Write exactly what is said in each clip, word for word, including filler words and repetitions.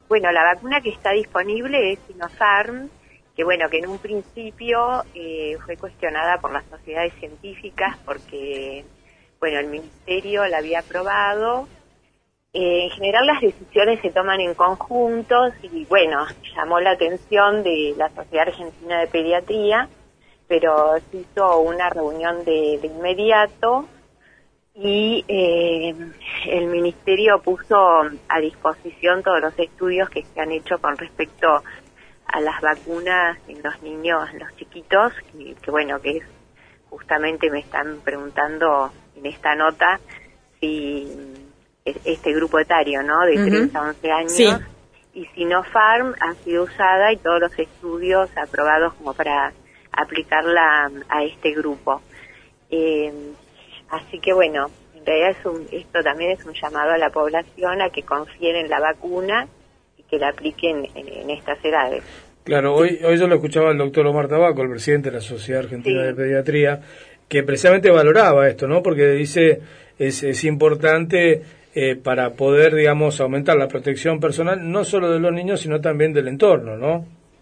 bueno, la vacuna que está disponible es Sinopharm, que bueno, que en un principio eh, fue cuestionada por las sociedades científicas porque, bueno, el Ministerio la había aprobado. Eh, en general las decisiones se toman en conjuntos y, bueno, llamó la atención de la Sociedad Argentina de Pediatría, pero se hizo una reunión de, de inmediato y eh, el Ministerio puso a disposición todos los estudios que se han hecho con respecto a las vacunas en los niños, los chiquitos, que, que bueno, que es justamente me están preguntando en esta nota si este grupo etario, ¿no? De uh-huh. tres a once años, sí. Y Sinopharm ha sido usada y todos los estudios aprobados como para aplicarla a este grupo. Eh, así que bueno, en realidad es un, esto también es un llamado a la población a que confíen en la vacuna y que la apliquen en, en estas edades. Claro, hoy hoy yo lo escuchaba el doctor Omar Tabaco, el presidente de la Sociedad Argentina sí. de Pediatría, que precisamente valoraba esto, ¿no? Porque dice es, es importante eh, para poder, digamos, aumentar la protección personal, no solo de los niños, sino también del entorno, ¿no?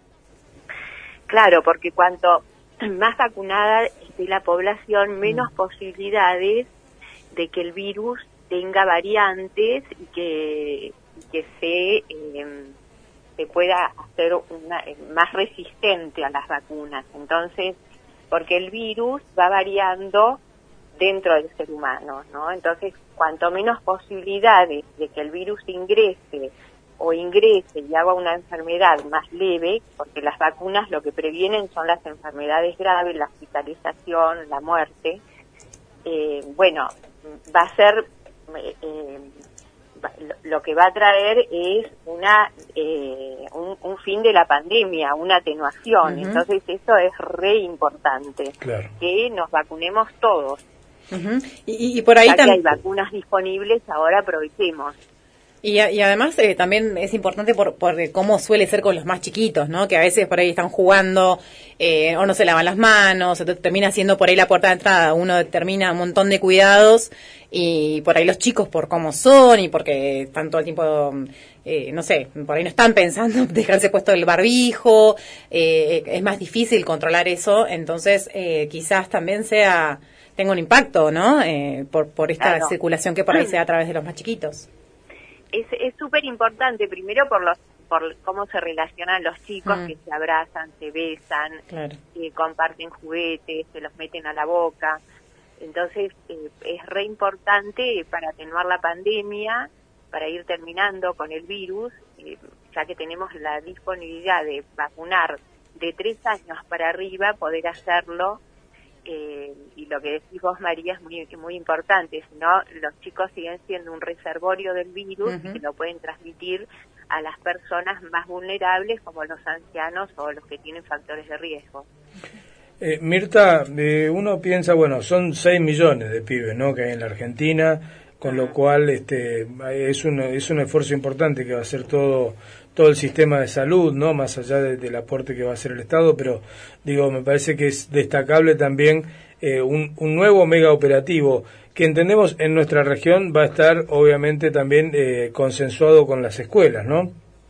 Claro, porque cuanto más vacunada esté la población, menos mm. posibilidades de que el virus tenga variantes y que, y que se, eh, se pueda hacer una, más resistente a las vacunas. Entonces, porque el virus va variando dentro del ser humano, ¿no? Entonces, cuanto menos posibilidades de que el virus ingrese o ingrese y haga una enfermedad más leve, porque las vacunas lo que previenen son las enfermedades graves, la hospitalización, la muerte, eh, bueno, va a ser, eh, lo que va a traer es una eh, un, un fin de la pandemia, una atenuación. Uh-huh. Entonces eso es re importante, claro. que nos vacunemos todos. Uh-huh. y, y por ahí también hay vacunas disponibles, ahora aprovechemos. Y, y además eh, también es importante por, por cómo suele ser con los más chiquitos, ¿no? Que a veces por ahí están jugando eh, o no se lavan las manos, o te, termina siendo por ahí la puerta de entrada, uno determina un montón de cuidados y por ahí los chicos por cómo son y porque están todo el tiempo, eh, no sé, por ahí no están pensando dejarse puesto el barbijo, eh, es más difícil controlar eso, entonces eh, quizás también sea tenga un impacto, ¿no? Eh, por, por esta claro. circulación que por ahí se da a través de los más chiquitos. Es súper importante, primero por los por cómo se relacionan los chicos, mm. que se abrazan, se besan, claro. eh, comparten juguetes, se los meten a la boca. Entonces, eh, es re importante para atenuar la pandemia, para ir terminando con el virus, eh, ya que tenemos la disponibilidad de vacunar de tres años para arriba, poder hacerlo. Eh, y lo que decís vos, María, es muy muy importante, si no, los chicos siguen siendo un reservorio del virus uh-huh. y que lo pueden transmitir a las personas más vulnerables, como los ancianos o los que tienen factores de riesgo. Eh, Mirta, eh, uno piensa, bueno, son seis millones de pibes, ¿no?, que hay en la Argentina, con lo cual este es un es un esfuerzo importante que va a hacer todo todo el sistema de salud, no más allá de, del aporte que va a hacer el Estado, pero digo, me parece que es destacable también eh, un, un nuevo mega operativo que entendemos en nuestra región va a estar obviamente también eh, consensuado con las escuelas, ¿no?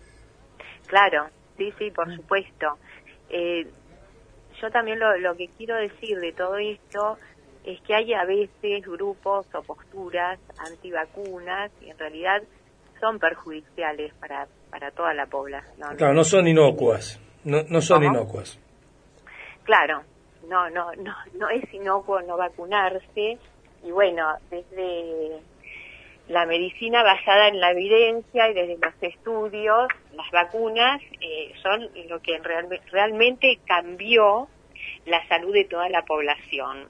Claro, sí, sí, por supuesto. Eh, yo también lo, lo que quiero decir de todo esto es que hay a veces grupos o posturas antivacunas y en realidad son perjudiciales para para toda la población. Claro, no son inocuas, no, no son ¿Cómo? inocuas. Claro, no, no, no, no es inocuo no vacunarse y bueno, desde la medicina basada en la evidencia y desde los estudios, las vacunas eh, son lo que real, realmente cambió la salud de toda la población.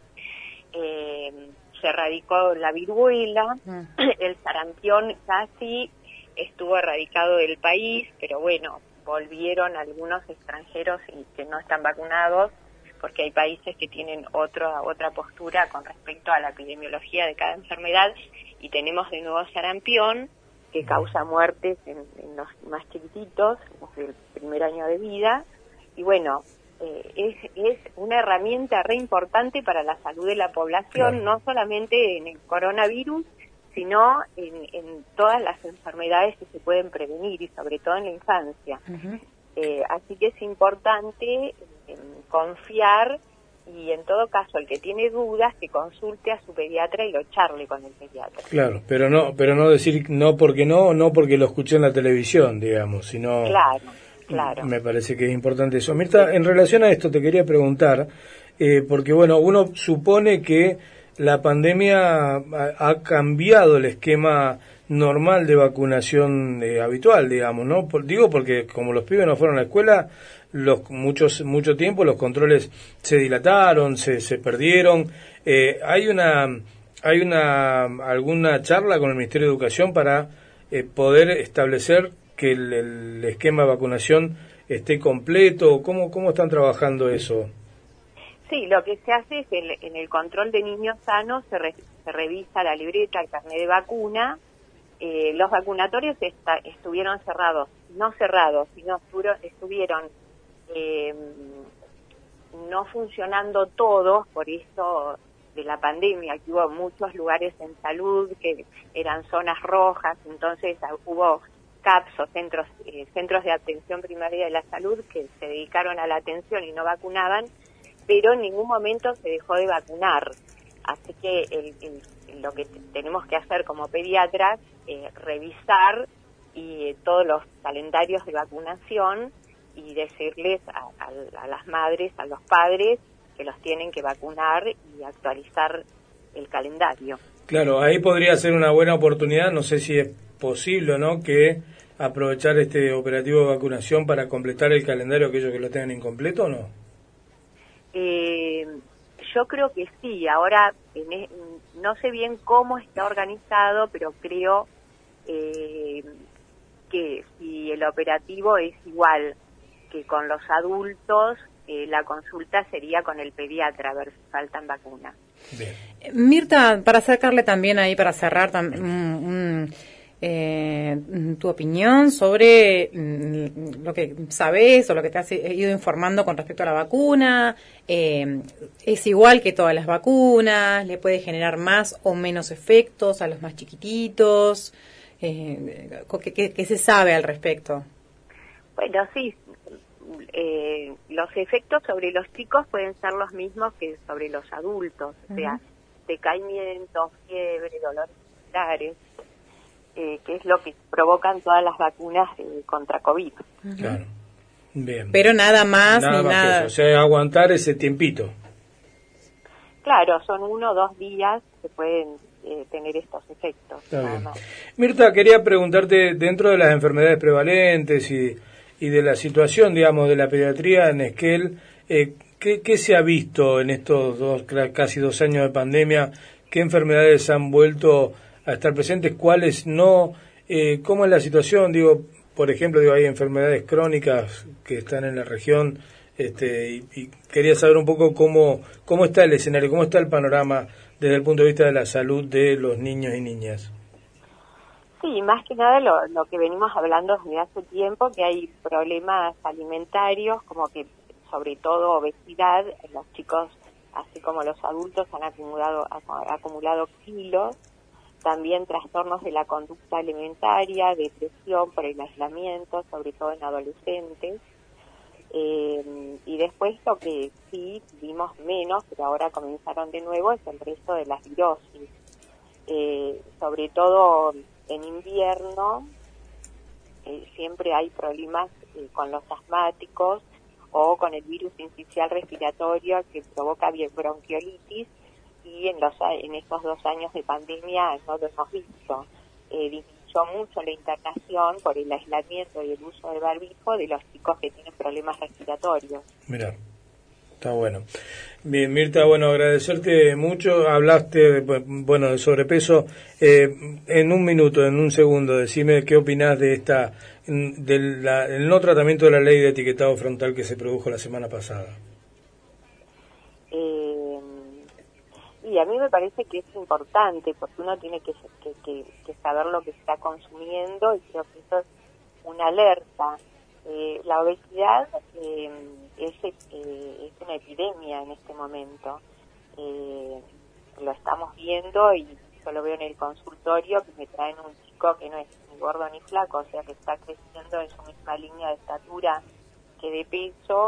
Eh, se erradicó la viruela, mm. el sarampión casi estuvo erradicado del país, pero bueno, volvieron algunos extranjeros y que no están vacunados, porque hay países que tienen otra otra postura con respecto a la epidemiología de cada enfermedad, y tenemos de nuevo sarampión, que causa muertes en, en los más chiquititos, desde el primer año de vida, y bueno, eh, es, es una herramienta re importante para la salud de la población, claro. No solamente en el coronavirus, sino en, en todas las enfermedades que se pueden prevenir y sobre todo en la infancia. Uh-huh. Eh, así que es importante eh, confiar y en todo caso el que tiene dudas que consulte a su pediatra y lo charle con el pediatra. Claro, pero no, pero no decir no porque no, no porque lo escuché en la televisión, digamos, sino... Claro, claro. Me parece que es importante eso. Mirta, en relación a esto te quería preguntar, eh, porque bueno, uno supone que la pandemia ha, ha cambiado el esquema normal de vacunación eh, habitual, digamos, ¿no? Por, digo porque como los pibes no fueron a la escuela, los muchos mucho tiempo los controles se dilataron, se, se perdieron. Eh, hay una hay una alguna charla con el Ministerio de Educación para eh, poder establecer que el, el esquema de vacunación esté completo. ¿Cómo cómo están trabajando eso? Sí, lo que se hace es que en, en el control de niños sanos se, re, se revisa la libreta, el carnet de vacuna. Eh, los vacunatorios esta, estuvieron cerrados, no cerrados, sino estuvieron eh, no funcionando todos por eso de la pandemia, que hubo muchos lugares en salud que eran zonas rojas, entonces hubo C A P S o centros, eh, centros de atención primaria de la salud que se dedicaron a la atención y no vacunaban, pero en ningún momento se dejó de vacunar. Así que el, el, lo que tenemos que hacer como pediatras es eh, revisar y eh, todos los calendarios de vacunación y decirles a, a, a las madres, a los padres, que los tienen que vacunar y actualizar el calendario. Claro, ahí podría ser una buena oportunidad, no sé si es posible o no, que aprovechar este operativo de vacunación para completar el calendario aquellos que lo tengan incompleto o no. Eh, yo creo que sí, ahora en es, no sé bien cómo está organizado, pero creo eh, que si el operativo es igual que con los adultos, eh, la consulta sería con el pediatra a ver si faltan vacunas. Bien. Mirta, para acercarle también ahí, para cerrar tam, un, un, eh, tu opinión sobre mm, lo que sabes o lo que te has ido informando con respecto a la vacuna. Eh, ¿Es igual que todas las vacunas? ¿Le puede generar más o menos efectos a los más chiquititos? Eh, ¿qué, qué, ¿Qué se sabe al respecto? Bueno, sí. Eh, los efectos sobre los chicos pueden ser los mismos que sobre los adultos, uh-huh. O sea, decaimiento, fiebre, dolores musculares, eh, que es lo que provocan todas las vacunas eh, contra COVID. Uh-huh. Claro, bien. Pero nada más nada ni más nada. Que eso. O sea, aguantar ese tiempito. Claro, son uno o dos días que pueden eh, tener estos efectos. Está bien. Más. Mirta, quería preguntarte, dentro de las enfermedades prevalentes y y de la situación, digamos, de la pediatría en Esquel, eh, ¿qué, ¿qué se ha visto en estos dos, casi dos años de pandemia? ¿Qué enfermedades han vuelto a estar presentes? ¿Cuáles no? Eh, ¿Cómo es la situación? Digo, por ejemplo, digo, hay enfermedades crónicas que están en la región, este, y, y quería saber un poco cómo, cómo está el escenario, cómo está el panorama desde el punto de vista de la salud de los niños y niñas. Sí, más que nada lo, lo que venimos hablando desde hace tiempo, que hay problemas alimentarios, como que sobre todo obesidad, los chicos, así como los adultos, han acumulado, han acumulado kilos, también trastornos de la conducta alimentaria, depresión por el aislamiento, sobre todo en adolescentes, eh, y después lo que sí vimos menos, pero ahora comenzaron de nuevo, es el resto de las virosis, eh, sobre todo en invierno eh, siempre hay problemas eh, con los asmáticos o con el virus sincicial respiratorio que provoca bronquiolitis, y en los en estos dos años de pandemia no lo hemos visto. Eh, disminuyó mucho la internación por el aislamiento y el uso de barbijo de los chicos que tienen problemas respiratorios. Mirá. Está bueno. Bien, Mirta, bueno, agradecerte mucho. Hablaste, bueno, de sobrepeso. Eh, en un minuto, en un segundo, decime qué opinás de esta, del la, el no tratamiento de la ley de etiquetado frontal que se produjo la semana pasada. Eh, y a mí me parece que es importante, porque uno tiene que, que, que, que saber lo que está consumiendo, y creo que eso es una alerta. Eh, la obesidad eh, es, eh, es una epidemia en este momento, eh, lo estamos viendo y yo lo veo en el consultorio, que me traen un chico que no es ni gordo ni flaco, o sea que está creciendo en su misma línea de estatura que de peso,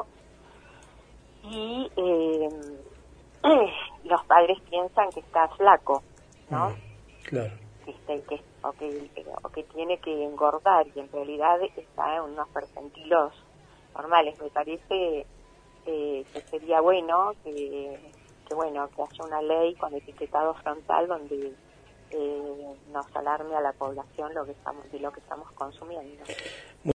y eh, los padres piensan que está flaco, ¿no? Mm, claro. Que, que, o, que, o que tiene que engordar, y en realidad está en unos percentilos normales. Me parece eh, que sería bueno que, que bueno que haya una ley con etiquetado frontal donde eh, nos alarme a la población lo que estamos de lo que estamos consumiendo.